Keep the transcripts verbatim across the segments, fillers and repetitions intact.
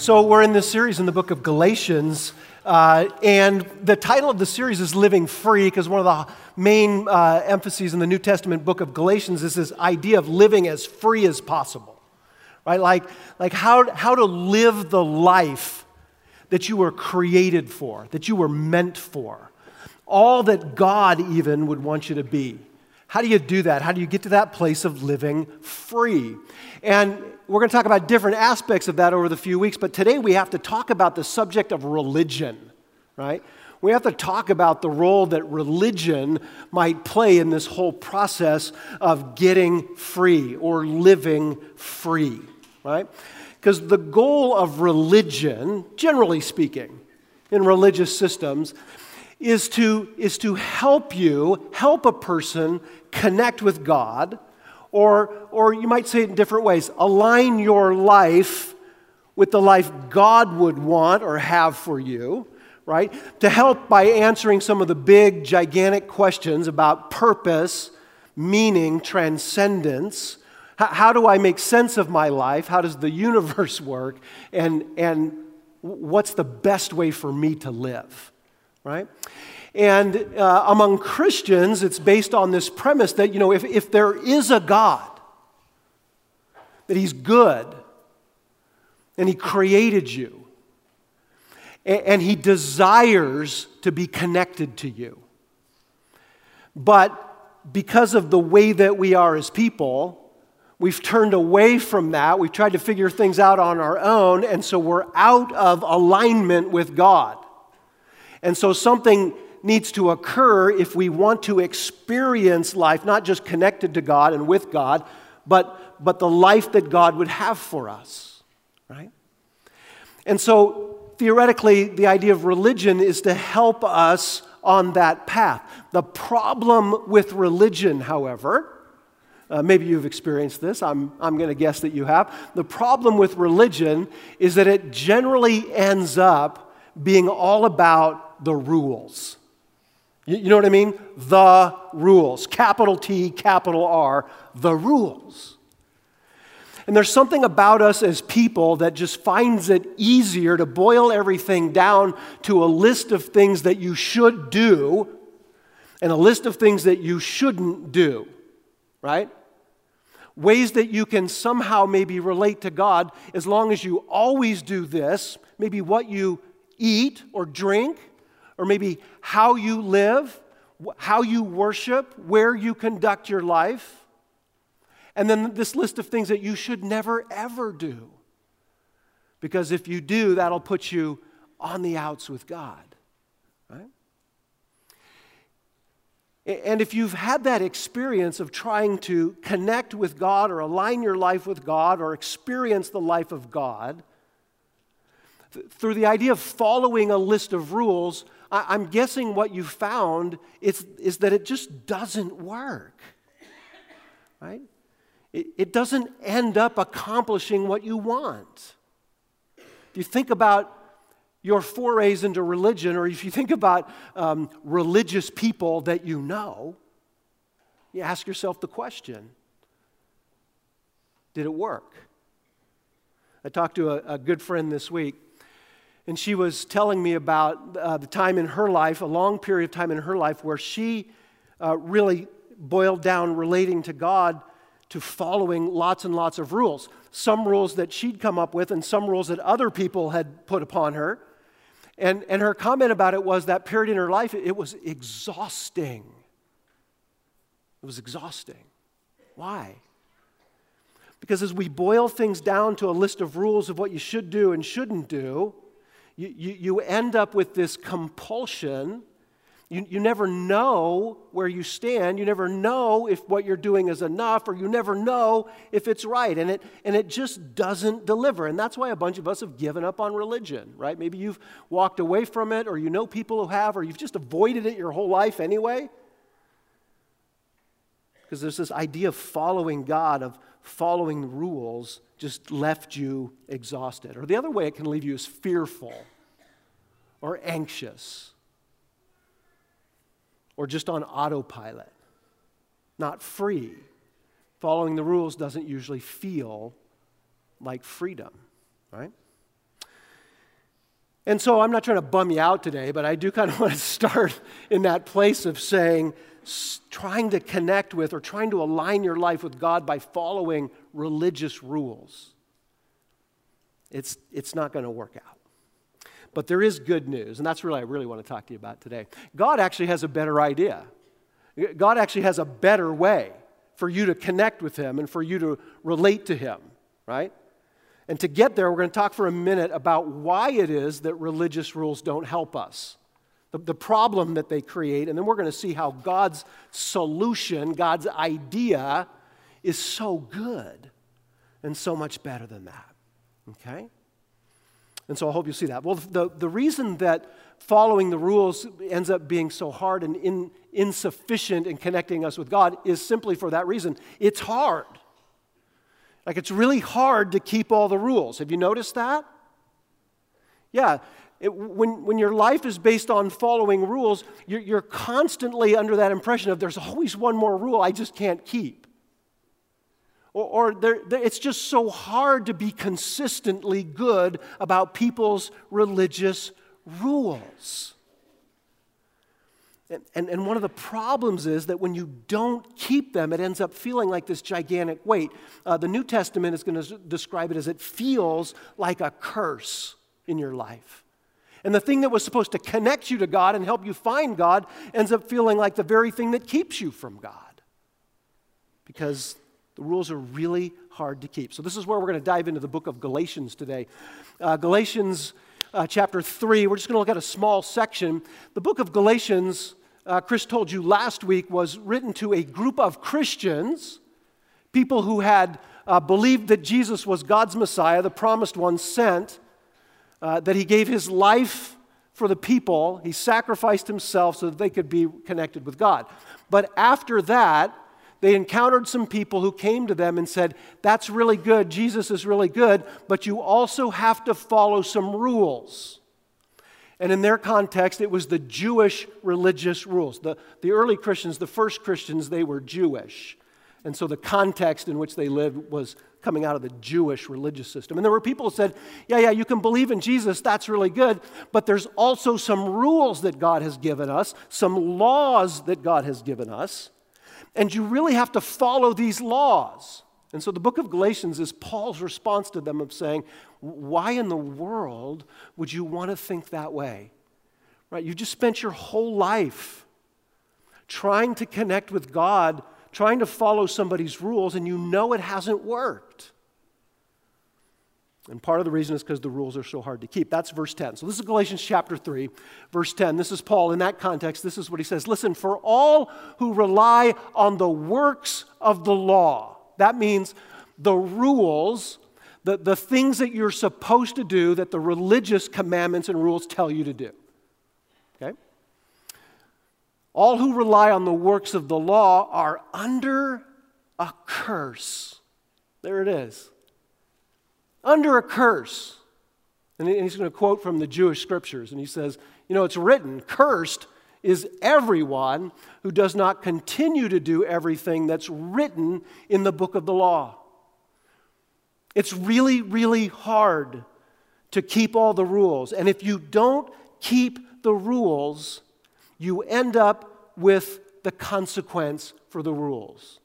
So we're in this series in the book of Galatians, uh, and the title of the series is Living Free, because one of the main uh, emphases in the New Testament book of Galatians is this idea of living as free as possible, right? Like, like how, how to live the life that you were created for, that you were meant for, all that God even would want you to be. How do you do that? How do you get to that place of living free? And we're going to talk about different aspects of that over the few weeks, but today we have to talk about the subject of religion, right? We have to talk about the role that religion might play in this whole process of getting free or living free, right? Because the goal of religion, generally speaking, in religious systems, is to, is to help you, help a person connect with God, or, or you might say it in different ways, align your life with the life God would want or have for you, right? To help by answering some of the big, gigantic questions about purpose, meaning, transcendence. How, how do I make sense of my life? How does the universe work? And, and what's the best way for me to live, right? And uh, among Christians, it's based on this premise that, you know, if, if there is a God, that He's good, and He created you, and, and He desires to be connected to you. But because of the way that we are as people, we've turned away from that. We've tried to figure things out on our own, and so we're out of alignment with God. And so something needs to occur if we want to experience life, not just connected to God and with God, but, but the life that God would have for us, right? And so theoretically, the idea of religion is to help us on that path. The problem with religion, however, uh, maybe you've experienced this, I'm, I'm going to guess that you have. The problem with religion is that it generally ends up being all about the rules. You, you know what I mean? The rules. Capital T, capital R, the rules. And there's something about us as people that just finds it easier to boil everything down to a list of things that you should do and a list of things that you shouldn't do, right? Ways that you can somehow maybe relate to God as long as you always do this, maybe what you eat or drink, or maybe how you live, how you worship, where you conduct your life. And then this list of things that you should never, ever do. Because if you do, that'll put you on the outs with God, right? And if you've had that experience of trying to connect with God or align your life with God or experience the life of God, through the idea of following a list of rules, I'm guessing what you found is, is that it just doesn't work, right? It, it doesn't end up accomplishing what you want. If you think about your forays into religion, or if you think about um, religious people that you know, you ask yourself the question, did it work? I talked to a, a good friend this week, and she was telling me about uh, the time in her life, a long period of time in her life, where she uh, really boiled down relating to God to following lots and lots of rules. Some rules that she'd come up with and some rules that other people had put upon her. And, and her comment about it was that period in her life, it, it was exhausting. It was exhausting. Why? Because as we boil things down to a list of rules of what you should do and shouldn't do, You, you, you end up with this compulsion. You, you never know where you stand. You never know if what you're doing is enough, or you never know if it's right. And it, and it just doesn't deliver. And that's why a bunch of us have given up on religion, right? Maybe you've walked away from it, or you know people who have, or you've just avoided it your whole life anyway. Because there's this idea of following God, of following the rules, just left you exhausted. Or the other way it can leave you is fearful or anxious or just on autopilot, not free. Following the rules doesn't usually feel like freedom, right? And so I'm not trying to bum you out today, but I do kind of want to start in that place of saying, trying to connect with or trying to align your life with God by following religious rules. It's, it's not going to work out. But there is good news, and that's really what I really want to talk to you about today. God actually has a better idea. God actually has a better way for you to connect with Him and for you to relate to Him, right? And to get there, we're going to talk for a minute about why it is that religious rules don't help us, the, the problem that they create, and then we're going to see how God's solution, God's idea, is so good and so much better than that, okay? And so I hope you'll see that. Well, the, the reason that following the rules ends up being so hard and in, insufficient in connecting us with God is simply for that reason. It's hard. Like, it's really hard to keep all the rules. Have you noticed that? Yeah. It, when, when your life is based on following rules, you're, you're constantly under that impression of there's always one more rule I just can't keep. Or, or there, there, it's just so hard to be consistently good about people's religious rules. And, and, and one of the problems is that when you don't keep them, it ends up feeling like this gigantic weight. Uh, the New Testament is going to describe it as it feels like a curse in your life. And the thing that was supposed to connect you to God and help you find God ends up feeling like the very thing that keeps you from God. Because the rules are really hard to keep. So this is where we're going to dive into the book of Galatians today. Uh, Galatians uh, chapter three, we're just going to look at a small section. The book of Galatians, uh, Chris told you last week, was written to a group of Christians, people who had uh, believed that Jesus was God's Messiah, the promised one sent, uh, that He gave His life for the people. He sacrificed Himself so that they could be connected with God. But after that, they encountered some people who came to them and said, that's really good, Jesus is really good, but you also have to follow some rules. And in their context, it was the Jewish religious rules. The, the early Christians, the first Christians, they were Jewish. And so the context in which they lived was coming out of the Jewish religious system. And there were people who said, yeah, yeah, you can believe in Jesus, that's really good, but there's also some rules that God has given us, some laws that God has given us. And you really have to follow these laws. And so the book of Galatians is Paul's response to them of saying, why in the world would you want to think that way? Right? You just spent your whole life trying to connect with God, trying to follow somebody's rules, and you know it hasn't worked. And part of the reason is because the rules are so hard to keep. That's verse ten. So this is Galatians chapter three, verse ten. This is Paul. In that context, this is what he says. Listen, for all who rely on the works of the law, that means the rules, the, the things that you're supposed to do that the religious commandments and rules tell you to do. Okay? All who rely on the works of the law are under a curse. There it is. Under a curse. And he's going to quote from the Jewish scriptures. And he says, you know, it's written, cursed is everyone who does not continue to do everything that's written in the book of the law. It's really, really hard to keep all the rules. And if you don't keep the rules, you end up with the consequence for the rules.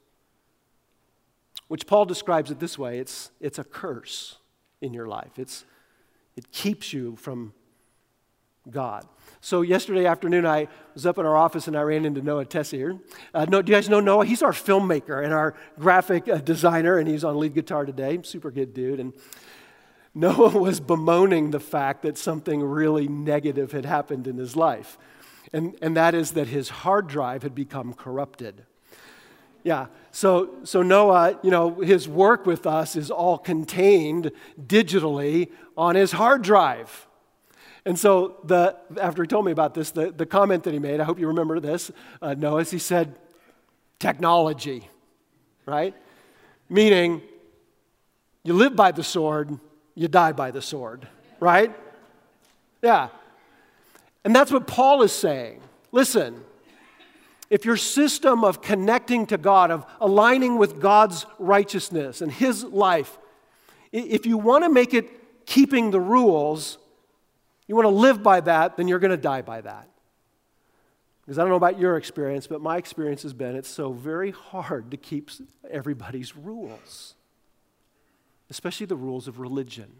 Which Paul describes it this way, it's, it's a curse in your life. It's, it keeps you from God. So yesterday afternoon, I was up in our office and I ran into Noah Tessier. Uh, no, do you guys know Noah? He's our filmmaker and our graphic uh, designer, and he's on lead guitar today. Super good dude. And Noah was bemoaning the fact that something really negative had happened in his life, and, and that is that his hard drive had become corrupted. Yeah, so so Noah, you know, his work with us is all contained digitally on his hard drive. And so the after he told me about this, the, the comment that he made, I hope you remember this, uh, Noah, is he said, technology, right? Meaning, you live by the sword, you die by the sword, right? Yeah. And that's what Paul is saying. Listen, if your system of connecting to God, of aligning with God's righteousness and His life, if you want to make it keeping the rules, you want to live by that, then you're going to die by that. Because I don't know about your experience, but my experience has been it's so very hard to keep everybody's rules, especially the rules of religion.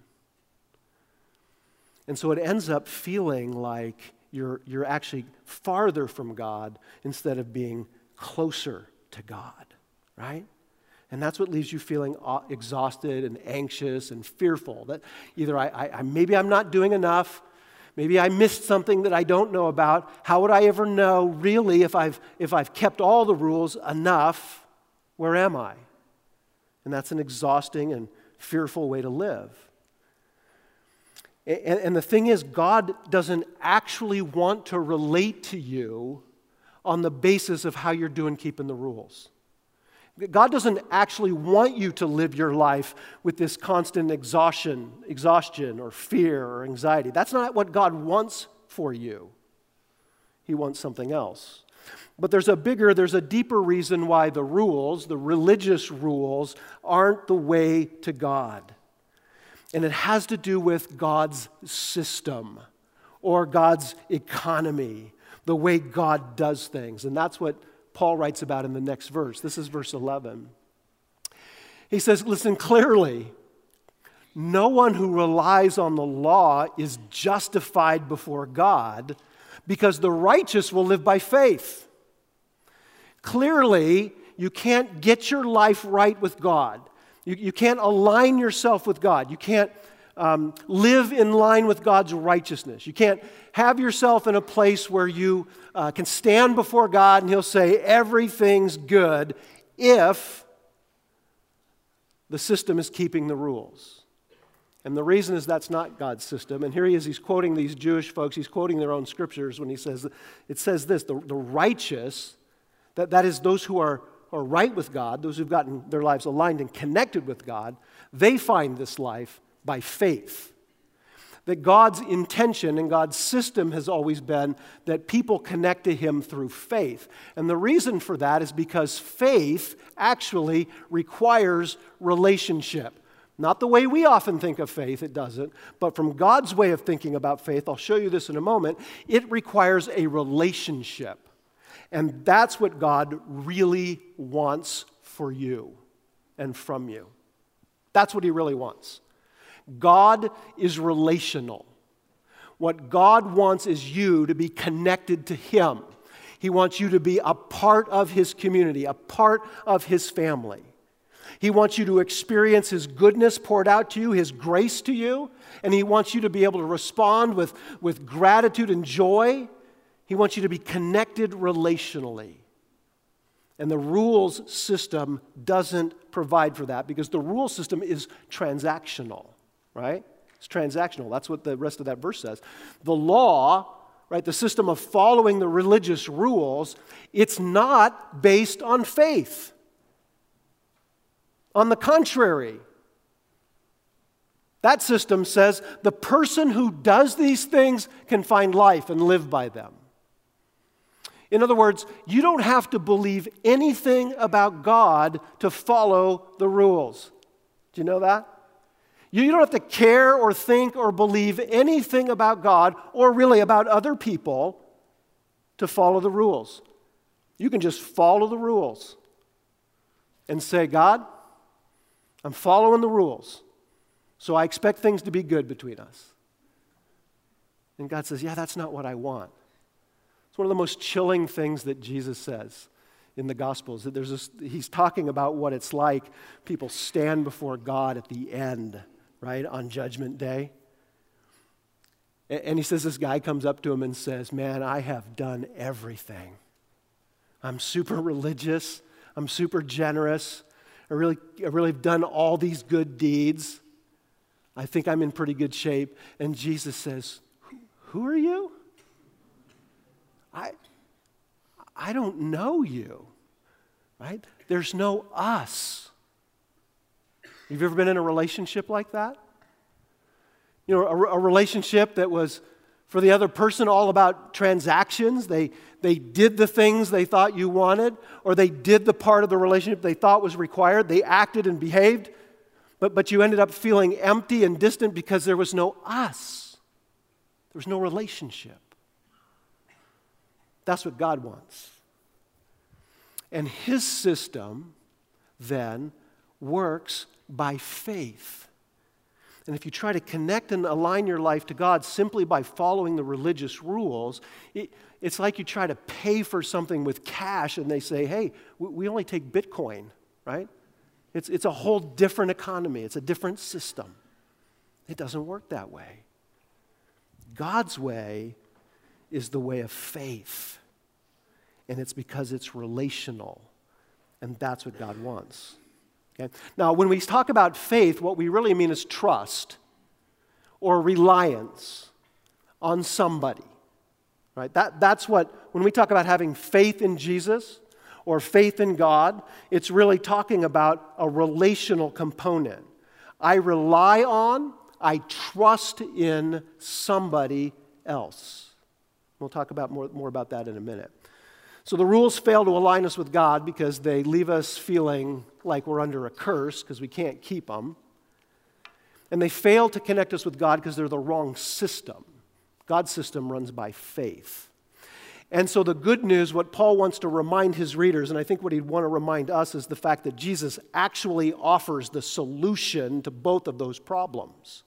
And so it ends up feeling like you're, you're actually farther from God instead of being closer to God, right? And that's what leaves you feeling exhausted and anxious and fearful. That either I, I maybe I'm not doing enough, maybe I missed something that I don't know about. How would I ever know really if I've if I've kept all the rules enough? Where am I? And that's an exhausting and fearful way to live. And, and the thing is, God doesn't actually want to relate to you on the basis of how you're doing keeping the rules. God doesn't actually want you to live your life with this constant exhaustion, exhaustion or fear or anxiety. That's not what God wants for you. He wants something else. But there's a bigger, there's a deeper reason why the rules, the religious rules, aren't the way to God. And it has to do with God's system or God's economy, the way God does things. And that's what Paul writes about in the next verse. This is verse eleven. He says, listen clearly, no one who relies on the law is justified before God because the righteous will live by faith. Clearly, you can't get your life right with God. You, you can't align yourself with God. You can't um, live in line with God's righteousness. You can't have yourself in a place where you uh, can stand before God and He'll say, everything's good if the system is keeping the rules. And the reason is that's not God's system. And here he is, he's quoting these Jewish folks, he's quoting their own scriptures when he says, it says this, the, the righteous, that, that is those who are, are right with God, those who've gotten their lives aligned and connected with God, they find this life by faith. That God's intention and God's system has always been that people connect to Him through faith. And the reason for that is because faith actually requires relationship. Not the way we often think of faith, it doesn't, but from God's way of thinking about faith, I'll show you this in a moment, it requires a relationship. And that's what God really wants for you and from you. That's what He really wants. God is relational. What God wants is you to be connected to Him. He wants you to be a part of His community, a part of His family. He wants you to experience His goodness poured out to you, His grace to you, and He wants you to be able to respond with, with gratitude and joy. He wants you to be connected relationally. And the rules system doesn't provide for that because the rule system is transactional. Right? It's transactional. That's what the rest of that verse says. The law, right, the system of following the religious rules, it's not based on faith. On the contrary, that system says the person who does these things can find life and live by them. In other words, you don't have to believe anything about God to follow the rules. Do you know that? You don't have to care or think or believe anything about God or really about other people to follow the rules. You can just follow the rules and say, God, I'm following the rules, so I expect things to be good between us. And God says, yeah, that's not what I want. It's one of the most chilling things that Jesus says in the Gospels. That there's this, he's talking about what it's like people stand before God at the end, right, on Judgment Day. And he says this guy comes up to him and says, man, I have done everything. I'm super religious. I'm super generous. I really, I really have done all these good deeds. I think I'm in pretty good shape. And Jesus says, who are you? I, I don't know you, right? There's no us. Have you ever been in a relationship like that? You know, a, a relationship that was for the other person all about transactions. They, they did the things they thought you wanted, or they did the part of the relationship they thought was required. They acted and behaved, but, but you ended up feeling empty and distant because there was no us. There was no relationship. That's what God wants. And his system then works by faith. And if you try to connect and align your life to God simply by following the religious rules, it, it's like you try to pay for something with cash and they say, hey, we, we only take Bitcoin, right? It's, it's a whole different economy. It's a different system. It doesn't work that way. God's way is the way of faith. And it's because it's relational. And that's what God wants. Okay? Now, when we talk about faith, what we really mean is trust or reliance on somebody. Right? That, that's what, when we talk about having faith in Jesus or faith in God, it's really talking about a relational component. I rely on, I trust in somebody else. We'll talk about more, more about that in a minute. So the rules fail to align us with God because they leave us feeling like we're under a curse because we can't keep them. And they fail to connect us with God because they're the wrong system. God's system runs by faith. And so the good news, what Paul wants to remind his readers, and I think what he'd want to remind us, is the fact that Jesus actually offers the solution to both of those problems.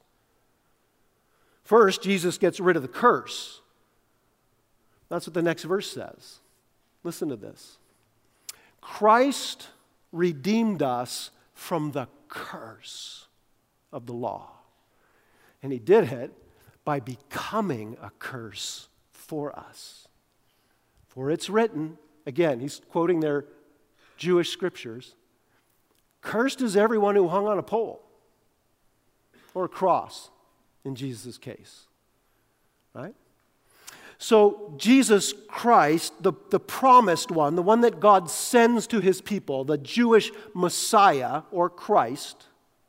First, Jesus gets rid of the curse. That's what the next verse says. Listen to this. Christ redeemed us from the curse of the law. And he did it by becoming a curse for us. For it's written, again, he's quoting their Jewish scriptures, cursed is everyone who hung on a pole or a cross in Jesus' case. Right? So Jesus Christ, the, the promised one, the one that God sends to his people, the Jewish Messiah or Christ,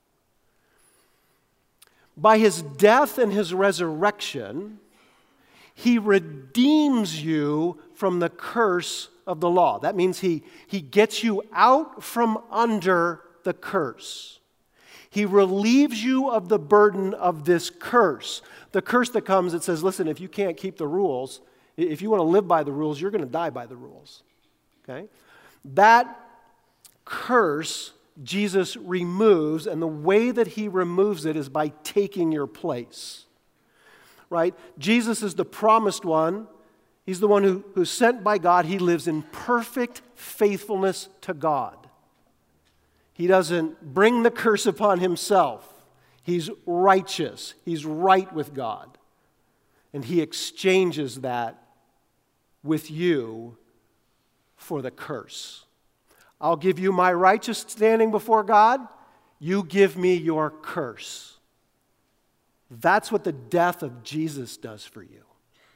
by his death and his resurrection, he redeems you from the curse of the law. That means he, he gets you out from under the curse. He relieves you of the burden of this curse. The curse that comes, it says, listen, if you can't keep the rules, if you want to live by the rules, you're going to die by the rules. Okay? That curse Jesus removes, and the way that he removes it is by taking your place. Right? Jesus is the promised one. He's the one who, who's sent by God. He lives in perfect faithfulness to God. He doesn't bring the curse upon himself. He's righteous. He's right with God. And he exchanges that with you for the curse. I'll give you my righteous standing before God. You give me your curse. That's what the death of Jesus does for you.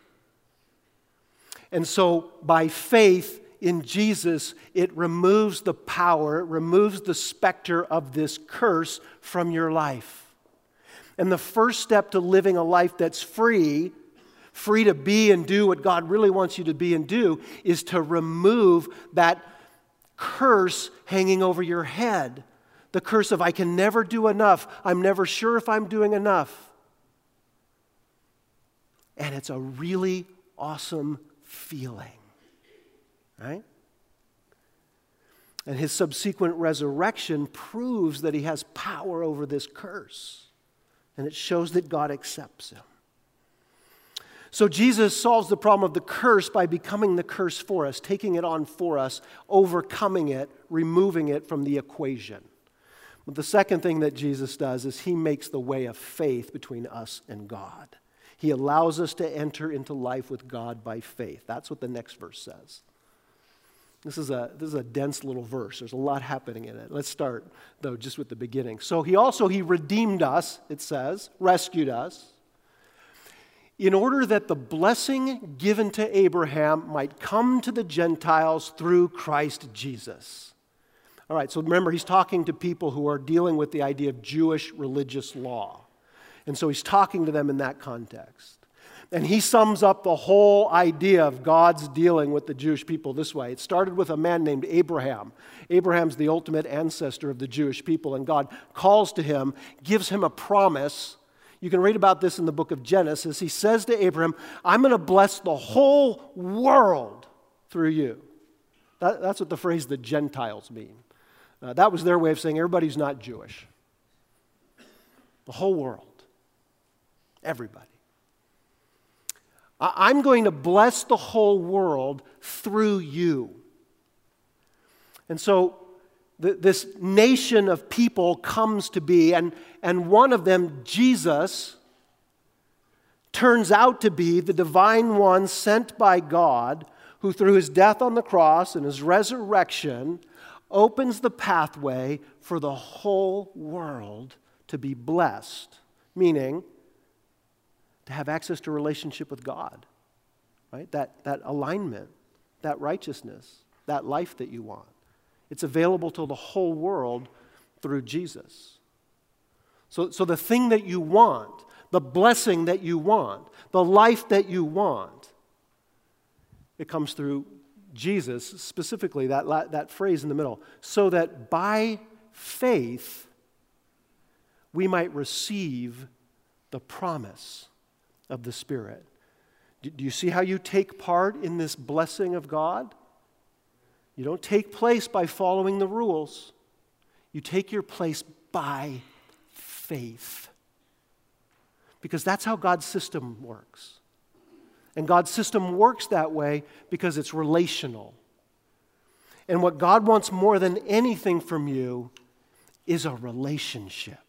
And so by faith in Jesus, it removes the power, it removes the specter of this curse from your life. And the first step to living a life that's free, free to be and do what God really wants you to be and do, is to remove that curse hanging over your head. The curse of, I can never do enough. I'm never sure if I'm doing enough. And it's a really awesome feeling. Right? And his subsequent resurrection proves that he has power over this curse. And it shows that God accepts him. So Jesus solves the problem of the curse by becoming the curse for us, taking it on for us, overcoming it, removing it from the equation. But the second thing that Jesus does is he makes the way of faith between us and God. He allows us to enter into life with God by faith. That's what the next verse says. This is a this is a dense little verse. There's a lot happening in it. Let's start, though, just with the beginning. So he also, he redeemed us, it says, rescued us, in order that the blessing given to Abraham might come to the Gentiles through Christ Jesus. All right, so remember, he's talking to people who are dealing with the idea of Jewish religious law. And so he's talking to them in that context. And he sums up the whole idea of God's dealing with the Jewish people this way. It started with a man named Abraham. Abraham's the ultimate ancestor of the Jewish people, and God calls to him, gives him a promise. You can read about this in the book of Genesis. He says to Abraham, I'm going to bless the whole world through you. That, that's what the phrase the Gentiles mean. Uh, that was their way of saying everybody who's not Jewish. The whole world. Everybody. I, I'm going to bless the whole world through you. And so th- this nation of people comes to be, and, and one of them, Jesus, turns out to be the divine one sent by God, who through his death on the cross and his resurrection opens the pathway for the whole world to be blessed, meaning to have access to a relationship with God, right? That, that alignment, that righteousness, that life that you want. It's available to the whole world through Jesus. So, so the thing that you want, the blessing that you want, the life that you want, it comes through Jesus, specifically that, that phrase in the middle, so that by faith we might receive the promise of the Spirit. Do you see how you take part in this blessing of God? You don't take place by following the rules. You take your place by faith. Because that's how God's system works. And God's system works that way because it's relational. And what God wants more than anything from you is a relationship.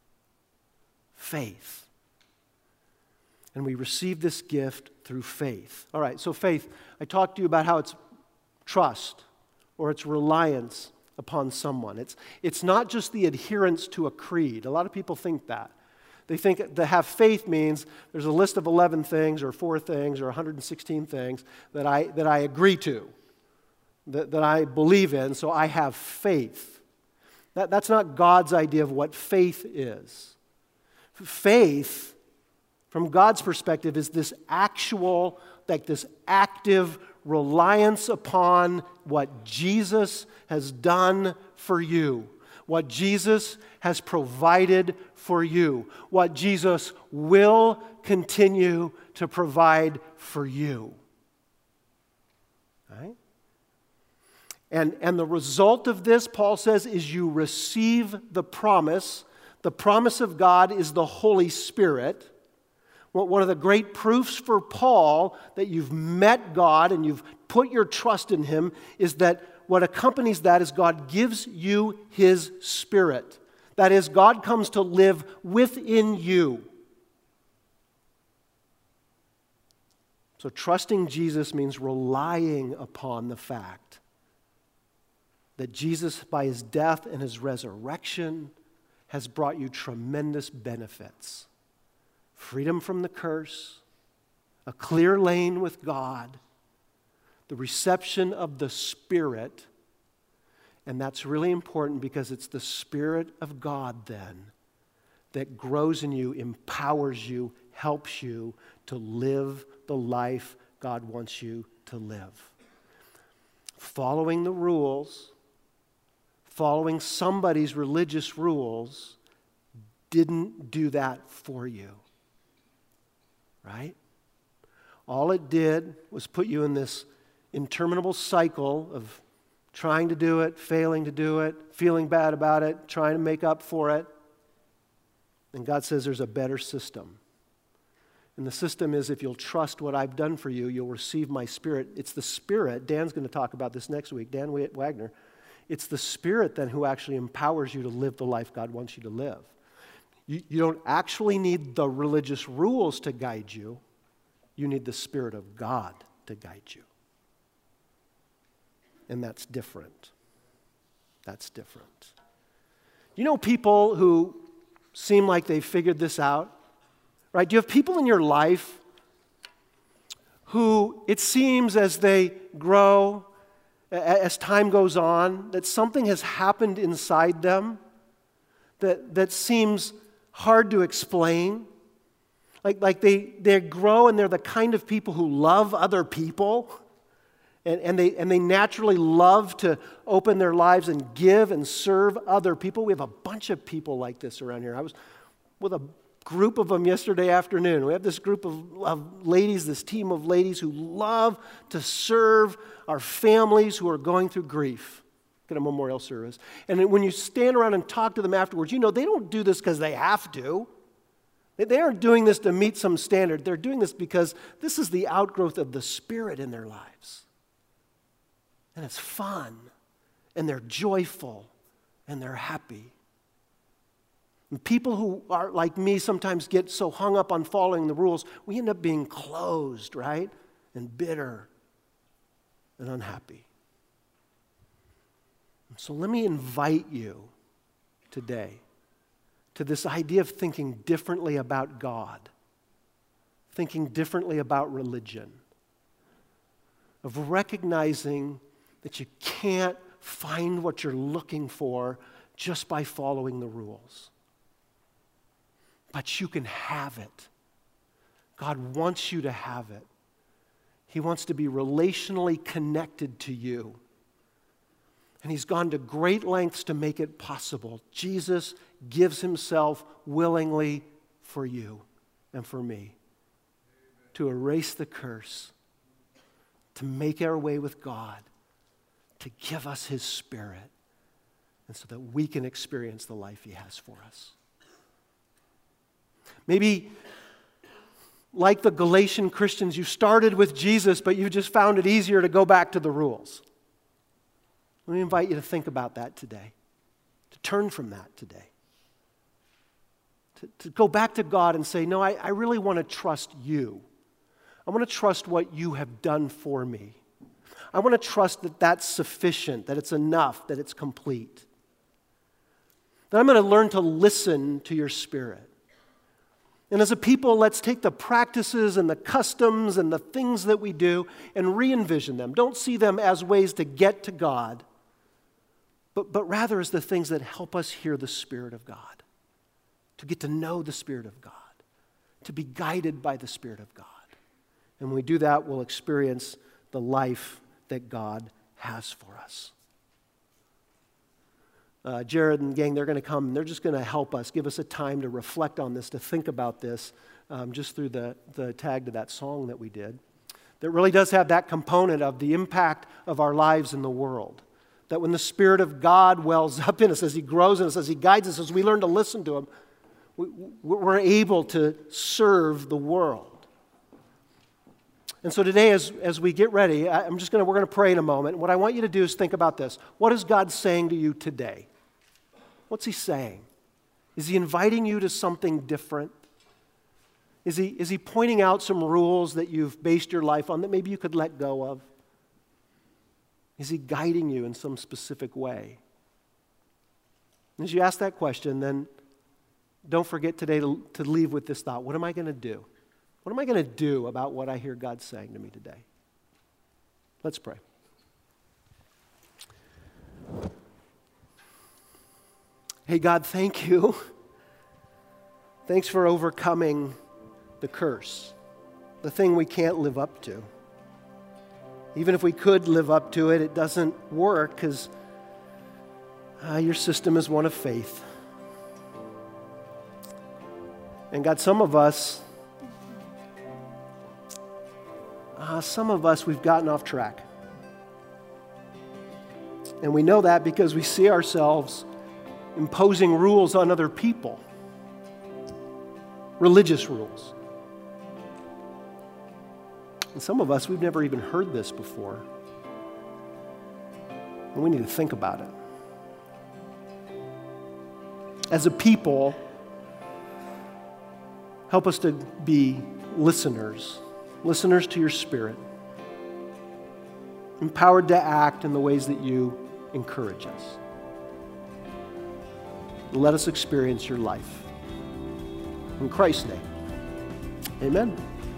Faith. And we receive this gift through faith. All right, so faith, I talked to you about how it's trust or it's reliance upon someone. It's, it's not just the adherence to a creed. A lot of people think that. They think to have faith means there's a list of eleven things or four things or one hundred sixteen things that I, that I agree to, that, that I believe in, so I have faith. That, that's not God's idea of what faith is. Faith, from God's perspective, is this actual, like this active reliance upon what Jesus has done for you, what Jesus has provided for you, what Jesus will continue to provide for you. Right? And, and the result of this, Paul says, is you receive the promise. The promise of God is the Holy Spirit. One of the great proofs for Paul that you've met God and you've put your trust in Him is that what accompanies that is God gives you His Spirit. That is, God comes to live within you. So trusting Jesus means relying upon the fact that Jesus, by His death and His resurrection, has brought you tremendous benefits. Freedom from the curse, a clear lane with God, the reception of the Spirit. And that's really important because it's the Spirit of God then that grows in you, empowers you, helps you to live the life God wants you to live. Following the rules, following somebody's religious rules didn't do that for you. Right? All it did was put you in this interminable cycle of trying to do it, failing to do it, feeling bad about it, trying to make up for it. And God says there's a better system. And the system is if you'll trust what I've done for you, you'll receive my Spirit. It's the Spirit. Dan's going to talk about this next week. Dan Wagner. It's the Spirit then who actually empowers you to live the life God wants you to live. You, you don't actually need the religious rules to guide you. You need the Spirit of God to guide you. And that's different. That's different. You know people who seem like they figured this out? Right? Do you have people in your life who it seems as they grow, as time goes on, that something has happened inside them that, that seems hard to explain? Like, like they, they grow and they're the kind of people who love other people. And, and, they, and they naturally love to open their lives and give and serve other people. We have a bunch of people like this around here. I was with a group of them yesterday afternoon. We have this group of, of ladies, this team of ladies who love to serve our families who are going through grief at a memorial service. And when you stand around and talk to them afterwards, you know they don't do this because they have to. They aren't doing this to meet some standard. They're doing this because this is the outgrowth of the Spirit in their lives. And it's fun, and they're joyful, and they're happy. And people who are like me sometimes get so hung up on following the rules, we end up being closed, right? And bitter and unhappy. So let me invite you today to this idea of thinking differently about God, thinking differently about religion, of recognizing that you can't find what you're looking for just by following the rules. But you can have it. God wants you to have it. He wants to be relationally connected to you. And He's gone to great lengths to make it possible. Jesus gives Himself willingly for you and for me to erase the curse, to make our way with God, to give us His Spirit, and so that we can experience the life He has for us. Maybe, like the Galatian Christians, you started with Jesus, but you just found it easier to go back to the rules. Let me invite you to think about that today, to turn from that today, to, to go back to God and say, no, I, I really want to trust you. I want to trust what you have done for me. I want to trust that that's sufficient, that it's enough, that it's complete. That I'm going to learn to listen to your Spirit. And as a people, let's take the practices and the customs and the things that we do and re-envision them. Don't see them as ways to get to God, but, but rather as the things that help us hear the Spirit of God, to get to know the Spirit of God, to be guided by the Spirit of God. And when we do that, we'll experience the life that God has for us. Uh, Jared and gang, they're going to come and they're just going to help us, give us a time to reflect on this, to think about this, um, just through the, the tag to that song that we did. That really does have that component of the impact of our lives in the world. That when the Spirit of God wells up in us, as He grows in us, as He guides us, as we learn to listen to Him, we, we're able to serve the world. And so today, as, as we get ready, I'm just going to, we're going to pray in a moment. What I want you to do is think about this. What is God saying to you today? What's He saying? Is He inviting you to something different? Is he, is he pointing out some rules that you've based your life on that maybe you could let go of? Is He guiding you in some specific way? And as you ask that question, then don't forget today to, to leave with this thought. What am I going to do? What am I going to do about what I hear God saying to me today? Let's pray. Hey, God, thank you. Thanks for overcoming the curse, the thing we can't live up to. Even if we could live up to it, it doesn't work because uh, your system is one of faith. And God, some of us, uh, some of us, we've gotten off track. And we know that because we see ourselves imposing rules on other people, religious rules. And some of us, we've never even heard this before. And we need to think about it. As a people, help us to be listeners, listeners to your Spirit, empowered to act in the ways that you encourage us. Let us experience your life. In Christ's name, amen.